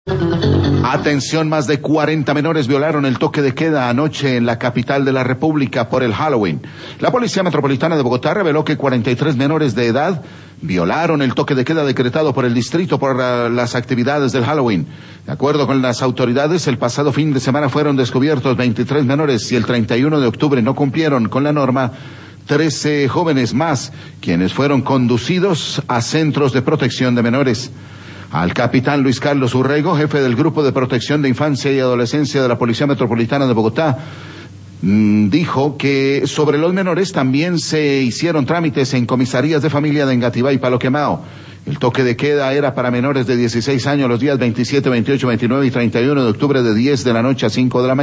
Atención, más de 40 menores violaron el toque de queda anoche en la capital de la República por el Halloween. La Policía Metropolitana de Bogotá reveló que 43 menores de edad violaron el toque de queda decretado por el distrito por las actividades del Halloween. De acuerdo con las autoridades, el pasado fin de semana fueron descubiertos 23 menores y el 31 de octubre no cumplieron con la norma 13 jóvenes más, quienes fueron conducidos a centros de protección de menores. Al capitán Luis Carlos Urrego, jefe del Grupo de Protección de Infancia y Adolescencia de la Policía Metropolitana de Bogotá, dijo que sobre los menores también se hicieron trámites en comisarías de familia de Engativá y Palo Quemado. El toque de queda era para menores de 16 años los días 27, 28, 29 y 31 de octubre de 10 de la noche a 5 de la mañana.